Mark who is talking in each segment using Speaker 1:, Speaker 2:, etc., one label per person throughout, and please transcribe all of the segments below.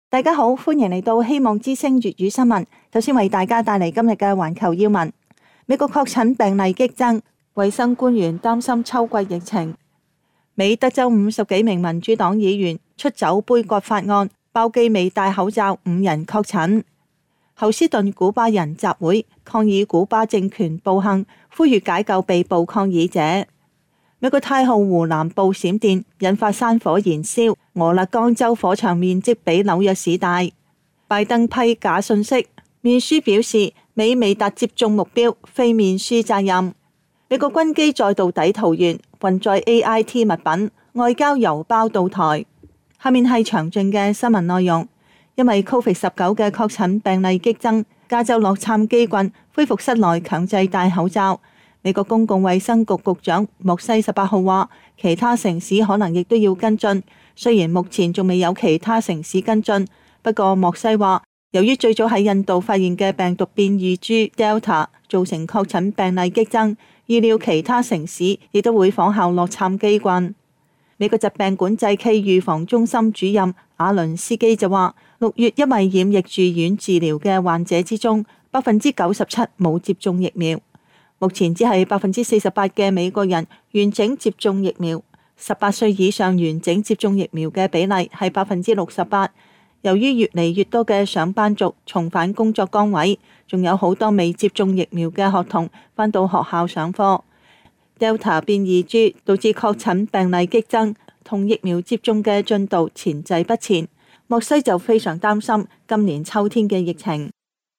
Speaker 1: 大家好，歡迎嚟到希望之聲粵語新聞。首先為大家帶嚟今日嘅環球要聞。美國確診病例激增，衛生官員擔心秋季疫情。美德州50幾名民主黨議員出走杯葛法案，包機未戴口罩5人確診。休斯頓古巴人集會抗議古巴政權暴行，呼籲解救被捕抗議者。美國太浩湖南部閃電引發山火燃燒，俄勒岡州火場面積比紐約市大。拜登批假信息，面書表示美未達接種目標，非面書責任。美國軍機再度抵桃園，運載 AIT 物品，外交郵包到台。下面係詳盡嘅新聞內容。因為 COVID-19 嘅確診病例激增，加州洛杉磯郡恢復室內強制戴口罩。美國公共衛生局局長莫西18號話，其他城市可能亦都要跟進。雖然目前仲未有其他城市跟進，不過莫西話，由於最早喺印度發現嘅病毒變異株 Delta 造成確診病例激增，預料其他城市亦都會仿效洛杉磯郡。美國疾病管制暨預防中心主任瓦倫斯基就話，6月因為染疫住院治療嘅患者之中，97%冇接種疫苗。目前只係48%嘅美國人完整接種疫苗，18歲以上完整接種疫苗嘅比例係68%。由於越嚟越多嘅上班族重返工作崗位，仲有好多未接種疫苗嘅學童返到學校上課。Delta 變異株導致確診病例激增，同疫苗接種嘅進度前滯不前。莫西就非常擔心今年秋天嘅疫情。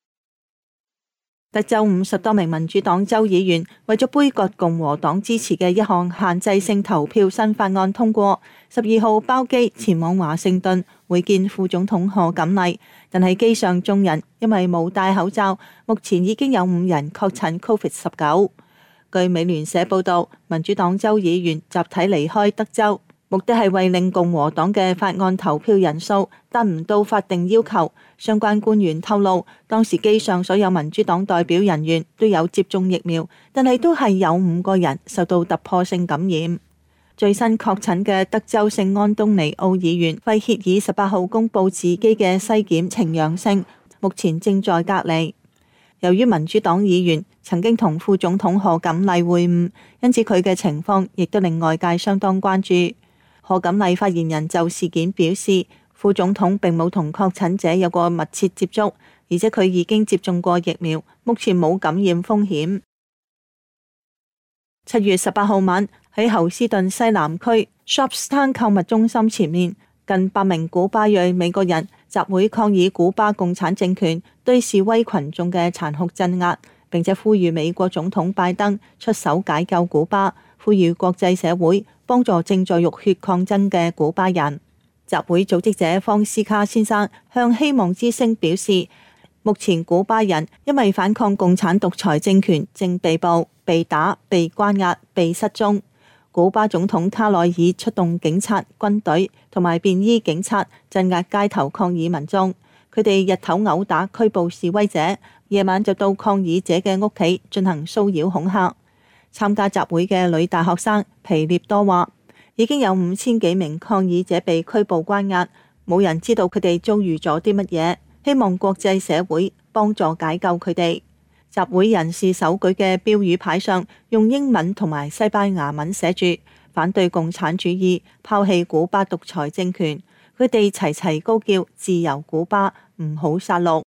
Speaker 1: 德州50多名民主黨州議員為咗杯葛共和黨支持嘅一項限制性投票新法案通過，12號包機前往華盛頓會見副總統賀錦麗，但係機上眾人因為冇戴口罩，目前已經有5人確診 COVID-19。據美聯社報道，民主黨州議員集體離開德州，目的係為令共和黨嘅法案投票人數達唔到法定要求。相關官員透露，當時機上所有民主黨代表人員都有接種疫苗，但係都係有5個人受到突破性感染。最新確診嘅德州聖安東尼奧議員費歇爾18號公佈自己嘅篩檢呈陽性，目前正在隔離。由於民主黨議員曾經同副總統賀錦麗會晤，因此佢嘅情況亦都令外界相當關注。賀錦麗發言人就事件表示，副總統並冇同確診者有過密切接觸，而且佢已經接種過疫苗，目前冇感染風險。7月18號晚喺侯斯頓西南區 Shopstown 購物中心前面，近100名古巴裔美國人集會抗議古巴共產政權對示威群眾嘅殘酷鎮壓，並且呼籲美國總統拜登出手解救古巴，呼籲國際社會幫助正在浴血抗爭嘅古巴人。集會組織者方斯卡先生向希望之聲表示，目前古巴人因為反抗共產獨裁政權正被捕、被打、被關押、被失蹤。古巴總統卡內爾出動警察、軍隊同埋便衣警察鎮壓街頭抗議民眾，佢哋日頭毆打拘捕示威者，夜晚就到抗議者嘅屋企進行騷擾恐嚇。參加集會嘅女大學生皮列多話，已經有5000幾名抗議者被拘捕關押，冇人知道佢哋遭遇咗啲乜嘢，希望國際社會幫助解救佢哋。集會人士手舉嘅標語牌上用英文同埋西班牙文寫住反對共產主義，拋棄古巴獨裁政權。佢哋齊齊高叫自由古巴，唔好殺戮。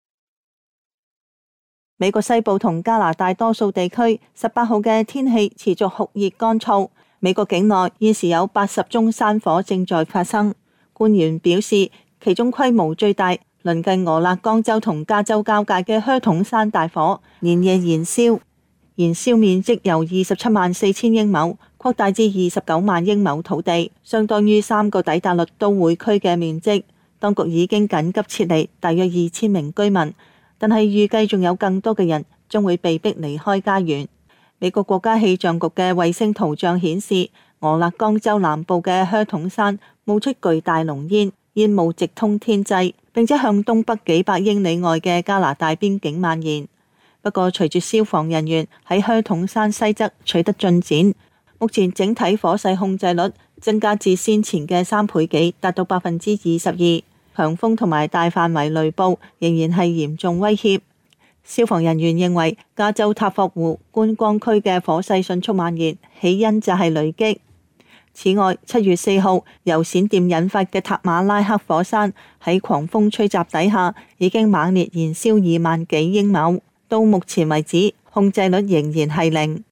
Speaker 1: 美國西部同加拿大多數地區18號嘅天氣持續酷熱乾燥。美國境內現時有80宗山火正在發生。官員表示，其中規模最大鄰近俄勒岡州同加州交界嘅靴筒山大火連夜燃燒，燃燒面積由274000英畝擴大至29萬英畝土地，相當於3個底特律都會區嘅面積。當局已經緊急撤離大約2000名居民，但係預計仲有更多嘅人將會被迫離開家園。美國國家氣象局嘅衛星圖像顯示，俄勒岡州南部嘅靴筒山冒出巨大濃煙，煙霧直通天際，並且向東北幾百英里外嘅加拿大邊境蔓延。不過，隨住消防人員喺靴筒山西側取得進展，目前整體火勢控制率增加至先前嘅3倍幾，達到22%。 強風同埋大範圍雷暴仍然係嚴重威脅。消防人員認為，加州塔霍湖觀光區嘅火勢迅速蔓延，起因就係雷擊。此外，7月4號由閃電引發嘅塔馬拉克火山喺狂風吹襲底下，已經猛烈燃燒2萬幾英畝，到目前為止控制率仍然係0。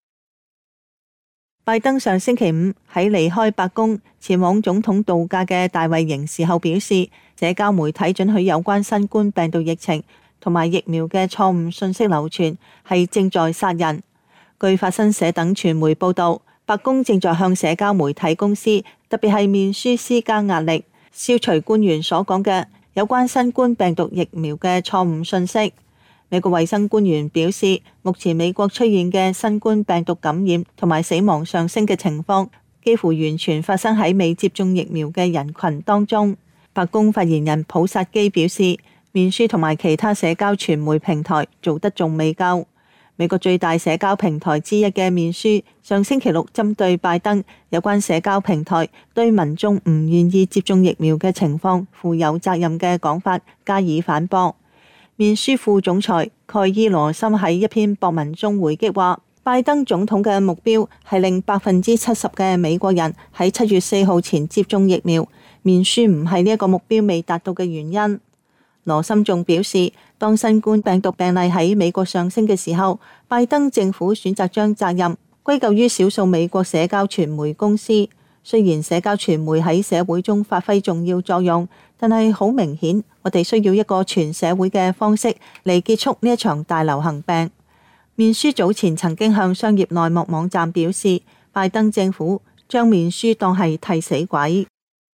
Speaker 1: 拜登上星期5喺離開白宮前往總統度假嘅大衛營時候表示，社交媒體准許有關新冠病毒疫情同埋疫苗嘅錯誤信息流傳，係正在殺人。據法新社等傳媒報道，白宮正在向社交媒體公司，特別係面書施加壓力，消除官員所講嘅有關新冠病毒疫苗嘅錯誤信息。美國衛生官員表示，目前美國出現嘅新冠病毒感染同埋死亡上升嘅情況，幾乎完全發生喺未接種疫苗嘅人群當中。白宮發言人普薩基表示，面書同埋其他社交傳媒平台做得仲未夠。美國最大社交平台之一嘅面書上星期六針對拜登有關社交平台對民眾唔願意接種疫苗嘅情況負有責任嘅講法加以反駁。面書副總裁蓋伊羅森喺一篇博文中回擊話，拜登總統嘅目標係令70%嘅美國人喺7月4號前接種疫苗，面書唔係呢一個目標未達到嘅原因。羅森仲表示，當新冠病毒病例喺美國上升嘅時候，拜登政府選擇將責任歸咎於少數美國社交傳媒公司。雖然社交傳媒喺社會中發揮重要作用，但係好明顯，我哋需要一個全社會嘅方式嚟結束呢一場大流行病。面書早前曾經向商業內幕網站表示，拜登政府將面書當係替死鬼。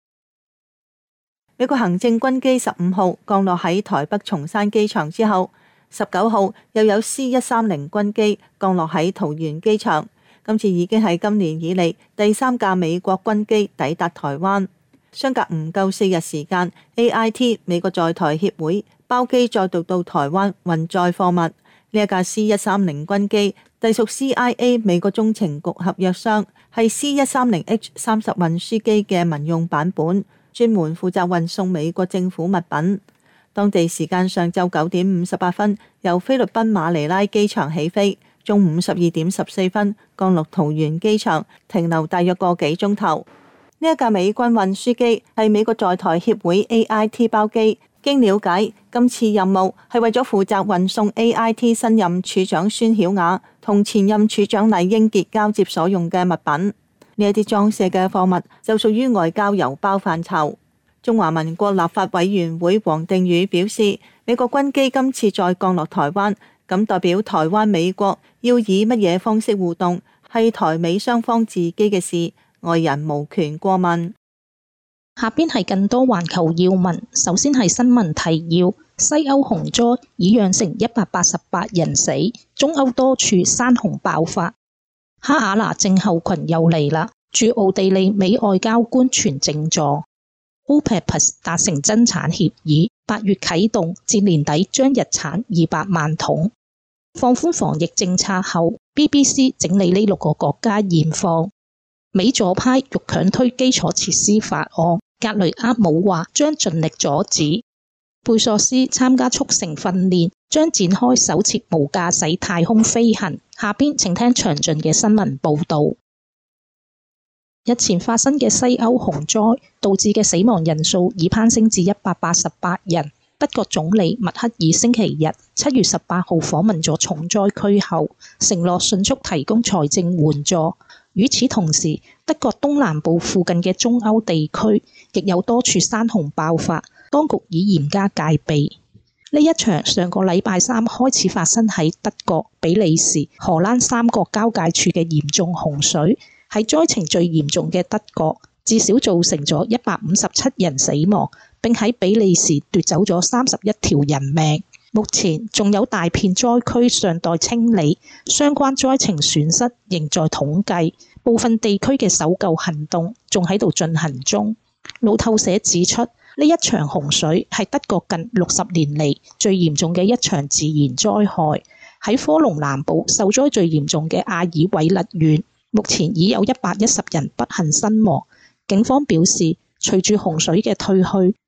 Speaker 1: 美國行政軍機15號降落喺台北松山機場之後，19號又有 C-130軍機降落喺桃園機場。今次已經係今年以嚟第3架美國軍機抵達台灣。相隔唔夠4日時間 ，AIT 美國在台協會包機再度到台灣運載貨物。呢一架 C-130軍機隸屬 CIA 美國中情局合約商，係 C-130H30 運輸機嘅民用版本，專門負責運送美國政府物品。當地時間上晝9點58分，由菲律賓馬尼拉機場起飛，中午12點14分降落桃園機場，停留大約個幾鐘頭。呢一架美軍運輸機係美國在台協會 AIT 包機。經了解，今次任務係為咗負責運送 AIT 新任處長孫曉雅同前任處長酈英傑交接所用嘅物品。呢一啲裝卸嘅貨物就屬於外交郵包範疇。中華民國立法委員會黃定宇表示，美國軍機今次再降落台灣，咁代表台灣美國要以乜嘢方式互動，係台美雙方自己嘅事，外人無權過問。
Speaker 2: 下邊係更多環球要聞，首先係新聞提要：西歐洪災已釀成188人死，中歐多處山洪爆發。哈瓦那症候群又嚟啦，駐奧地利美外交官全靜坐。OPEC 達成增產協議，8月啟動，至年底將日產200萬桶。放寬防疫政策後 ，BBC 整理呢6個國家現況。美左派欲強推基礎設施法案，格雷厄姆話將盡力阻止。貝索斯參加速成訓練，將展開首次無駕駛太空飛行。下邊請聽詳盡嘅新聞報導。日前發生嘅西歐洪災導致嘅死亡人數已攀升至188人。德國總理默克爾星期日7月18號訪問咗重災區後，承諾迅速提供財政援助。與此同時，德國東南部附近嘅中歐地區亦有多處山洪爆發，當局已嚴加戒備。呢一場上個禮拜3開始發生喺德國、比利時、荷蘭3國交界處嘅嚴重洪水，喺災情最嚴重嘅德國，至少造成咗157人死亡，並喺比利時奪走咗31條人命。目前仲有大片災區尚待清理，相關災情損失仍在統計，部分地區嘅搜救行動仲喺度進行中。路透社指出，呢一場洪水係德國近60年嚟最嚴重嘅一場自然災害。喺科隆南部受災最嚴重嘅阿爾韋勒縣，目前已有110人不幸身亡。警方表示，隨住洪水嘅退去，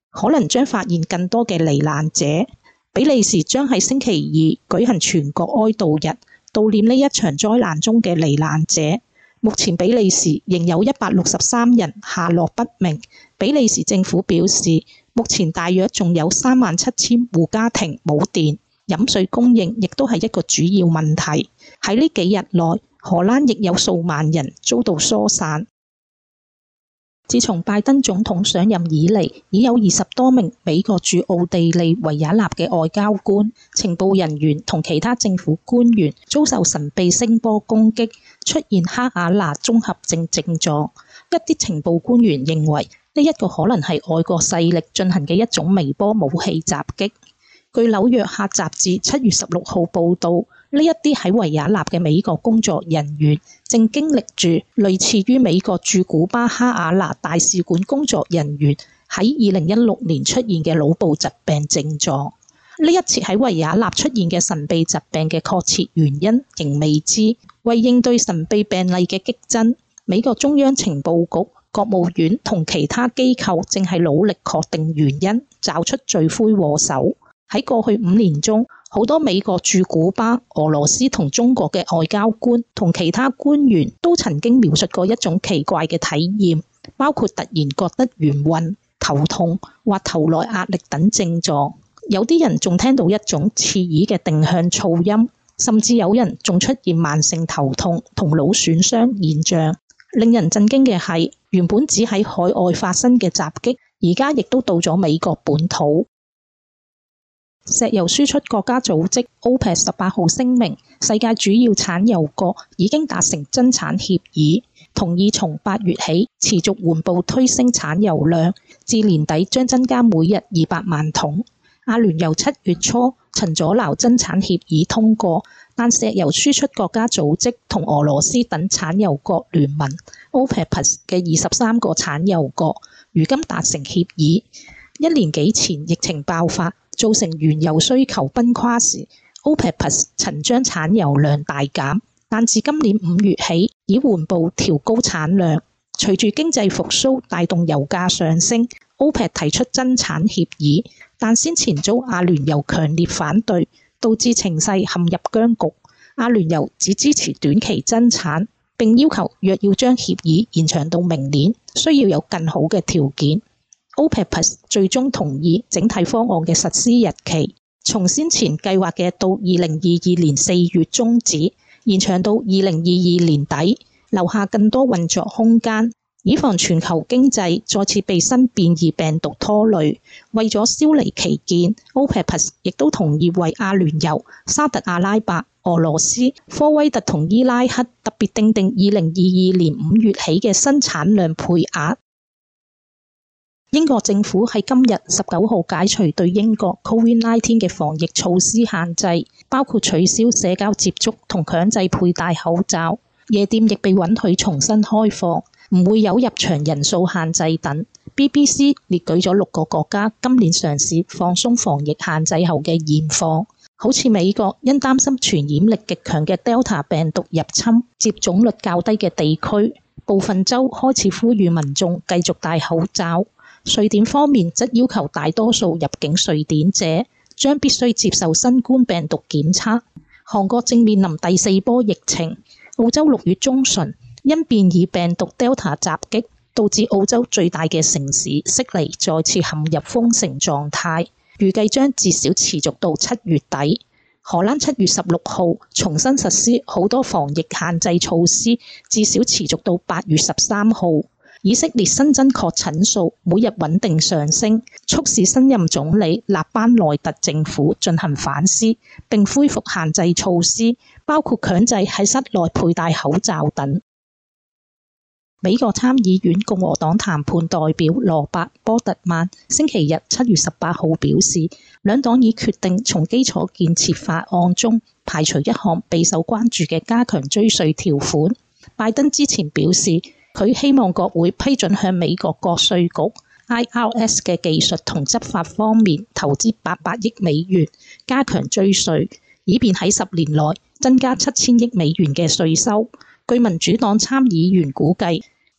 Speaker 2: 可能將發現更多嘅罹難者。比利時將喺星期二舉行全國哀悼日，悼念呢一場災難中嘅罹難者。目前比利時仍有163人下落不明。比利時政府表示，目前大約仲有37000戶家庭冇電，飲水供應亦都係一個主要問題。喺呢幾日內，荷蘭亦有數萬人遭到疏散。自從拜登總統上任以嚟，已有20多名美國駐奧地利維也納嘅外交官、情報人員同其他政府官員遭受神秘聲波攻擊，出現哈瓦那綜合症症狀。一啲情報官員認為呢一個可能係外國勢力進行嘅一種微波武器襲擊。據紐約客雜誌7月16號報導，呢一啲喺維也納嘅美國工作人員正經歷住類似於美國駐古巴哈瓦那大使館工作人員喺2016年出現嘅腦部疾病症狀。呢一次喺維也納出現嘅神秘疾病嘅確切原因仍未知。為應對神秘病例嘅激增，美國中央情報局、國務院同其他機構正係努力確定原因，找出罪魁禍首。喺過去5年中，好多美國駐古巴、俄羅斯同中國嘅外交官同其他官員都曾經描述過一種奇怪嘅體驗，包括突然覺得眩暈、頭痛或頭內壓力等症狀。有啲人仲聽到一種刺耳嘅定向噪音，甚至有人仲出現慢性頭痛同腦損傷現象。令人震驚嘅係，原本只喺海外發生嘅襲擊，而家亦都到咗美國本土。石油輸出國家組織 OPEC 18號聲明，世界主要產油國已經達成增產協議，同意從8月起持續緩步推升產油量，至年底將增加每日200萬桶。阿聯酋7月初曾阻撓增產協議通過，但石油輸出國家組織同俄羅斯等產油國聯盟 OPEC+ 嘅23個產油國如今達成協議。1年幾前疫情爆發，造成原油需求崩垮時， OPEC+ 曾將產油量大減，但自今年5月起已緩步調高產量。隨住經濟復甦帶動油價上升， OPEC 提出增產協議，但先前遭阿聯酋強烈反對，導致情勢陷入僵局。阿聯酋只支持短期增產，並要求若要將協議延長到明年，需要有更好嘅條件。OPEC+ 最終同意整體方案嘅實施日期，從先前計劃嘅到2022年4月終止，延長到2022年底，留下更多運作空間，以防全球經濟再次被新變異病毒拖累。為咗消弭歧見， OPEC+ 亦都同意為阿聯酋、沙特阿拉伯、俄羅斯、科威特同伊拉克特別訂定2022年5月起嘅新產量配額。英國政府喺今日19號解除對英國 COVID-19 嘅防疫措施限制，包括取消社交接觸同強制佩戴口罩。夜店亦被允許重新開放，唔會有入場人數限制等。BBC 列舉咗6個國家今年嘗試放鬆防疫限制後嘅現況，好似美國因擔心傳染力極強嘅 Delta 病毒入侵，接種率較低嘅地區，部分州開始呼籲民眾繼續戴口罩。瑞典方面則要求大多數入境瑞典者將必須接受新冠病毒檢測。韓國正面臨第4波疫情。澳洲6月中旬因變異病毒 Delta 襲擊，導致澳洲最大嘅城市悉尼再次陷入封城狀態，預計將至少持續到7月底。荷蘭7月16號重新實施好多防疫限制措施，至少持續到8月13號。以色列新增確診數每日穩定上升，促使新任總理納班內特政府進行反思，並恢復限制措施，包括強制喺室內佩戴口罩等。美國參議院共和黨談判代表羅伯·波特曼星期日7月18號表示，兩黨已決定從基礎建設法案中排除一項備受關注嘅加強追稅條款。拜登之前表示，佢希望國會批准向美國國稅局 IRS 嘅技術同執法方面投資800億美元，加強追稅，以便喺10年內增加7000億美元嘅稅收。據民主黨參議員估計，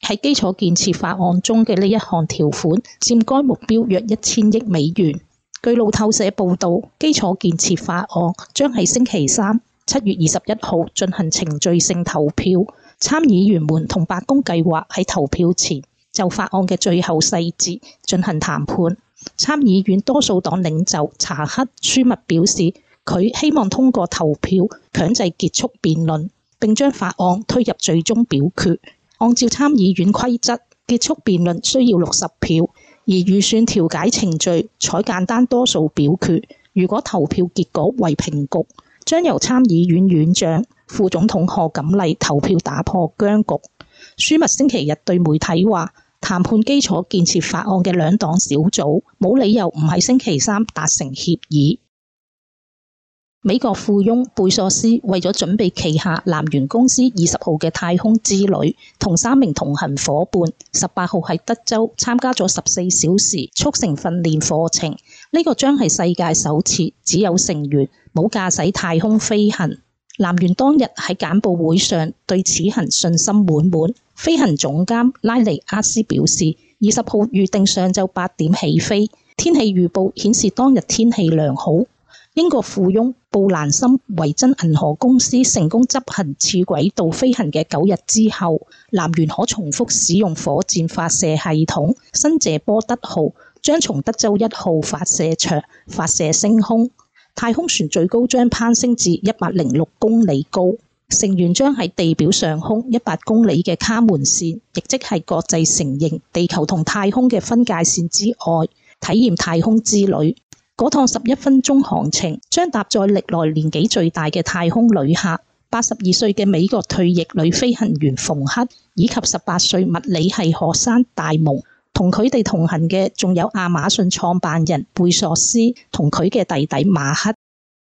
Speaker 2: 喺基礎建設法案中嘅呢一項條款佔該目標約1000億美元。據路透社報導，基礎建設法案將喺星期三7月21號進行程序性投票。參議員們同白宮計劃喺投票前就法案嘅最後細節進行談判。參議院多數黨領袖查克·舒密表示，佢希望通過投票強制結束辯論，並將法案推入最終表決。按照參議院規則，結束辯論需要60票，而預算調解程序採簡單多數表決。如果投票結果為平局，將由參議院院長、副總統賀錦麗投票打破僵局。舒密星期日對媒體話，談判基礎建設法案嘅兩黨小組冇理由唔喺星期三達成協議。美國富翁貝索斯為咗準備旗下藍源公司20號嘅太空之旅，同3名同行夥伴18號喺德州參加咗14小時速成訓練課程。呢個將係世界首次只有成員冇駕駛太空飛行。藍源當日喺簡報會上對此行信心滿滿。飛行總監拉尼亞斯表示，20號預定上晝8點起飛，天氣預報顯示當日天氣良好。英國富翁布蘭森維珍銀河公司成功執行次軌道飛行嘅9日之後，藍源可重複使用火箭發射系統新謝波德號，將從德州1號發射場發射升空。太空船最高將攀升至106公里高，成員將喺地表上空100公里嘅卡門線，亦即係國際承認地球同太空嘅分界線之外，體驗太空之旅。嗰趟11分鐘航程將搭載歷來年紀最大嘅太空旅客，82歲嘅美國退役女飛行員馮克，以及18歲物理系學生戴蒙。同佢哋同行嘅仲有亞馬遜創辦人貝索斯同佢嘅弟弟馬克。